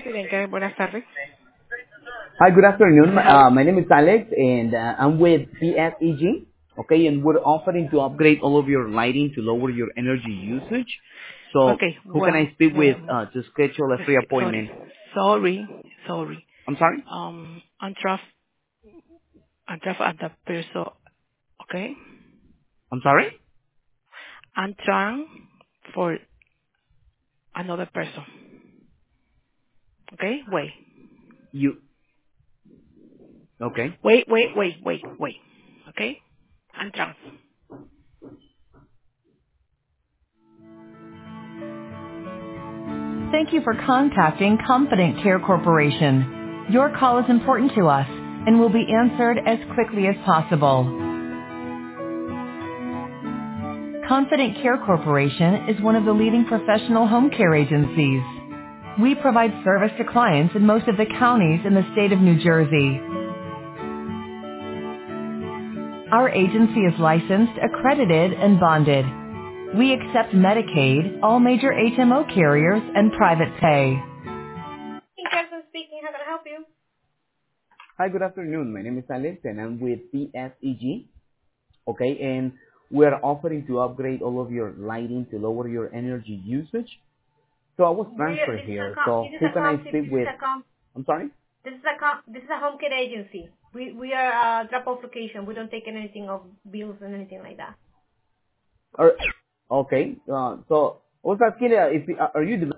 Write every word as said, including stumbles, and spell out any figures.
Bianca, buenas tardes. Hi, good Can afternoon. I help Uh, my name is Alex, and uh, I'm with P S E G. Okay, and we're offering to upgrade all of your lighting to lower your energy usage. So, Okay, who can well, I speak with well, uh, to schedule a free sorry, appointment? sorry, sorry. I'm sorry. Um, I'm traf, I'm traf at the person, okay? I'm sorry. I'm trying for another person, okay? Wait, You okay? wait, wait, wait, wait, wait, okay? I'm trying. Thank you for contacting Confident Care Corporation. Your call is important to us and will be answered as quickly as possible. Confident Care Corporation is one of the leading professional home care agencies. We provide service to clients in most of the counties in the state of New Jersey. Our agency is licensed, accredited, and bonded. We accept Medicaid, all major H M O carriers, and private pay. Hi, good afternoon. My name is Alex, and I'm with P S E G. Okay, and we're offering to upgrade all of your lighting to lower your energy usage. So I was We transferred this is a here. com- So this is who a can I com- speak this is with? a com- I'm sorry. this is a com- this is a home care agency. We we are a drop off location. We don't take anything of bills and anything like that. Or, okay. Uh, so I was asking, uh, if uh, are you the